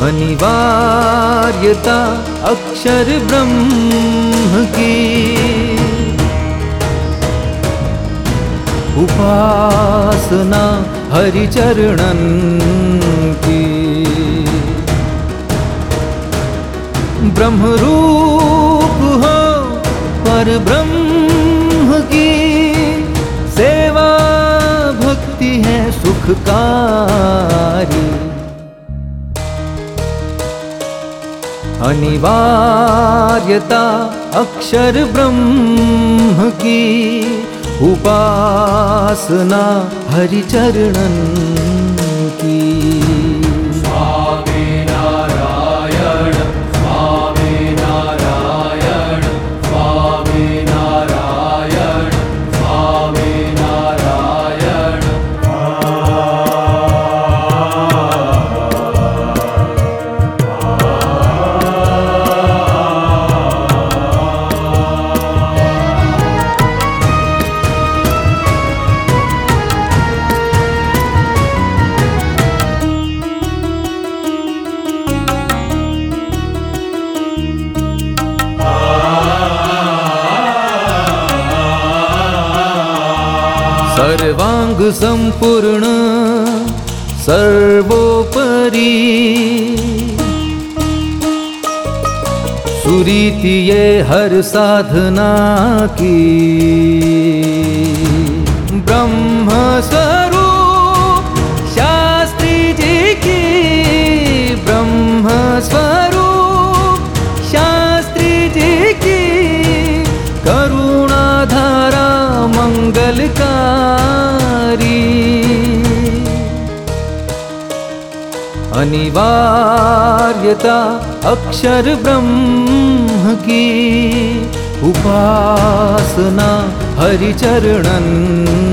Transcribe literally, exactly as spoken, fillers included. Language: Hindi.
अनिवार्यता अक्षर ब्रह्म की, उपासना हरिचरणन की। ब्रह्मरूप हो पर ब्रह्म की सेवा, भक्ति है सुखकारी। अनिवार्यता अक्षर ब्रह्म की, उपासना हरिचरणन की। स्वामी नारायण स्वामी नारायण स्वामी नारायण स्वामी नारायण। सर्वांग संपूर्ण सर्वोपरि, सुरीति ये हर साधना की। ब्रह्म स्वरूप शास्त्री जी की, ब्रह्म स्वरूप शास्त्री जी की, करुणाधारा मंगलकारी। अनिवार्यता अक्षर ब्रह्म की, उपासना हरिचरणन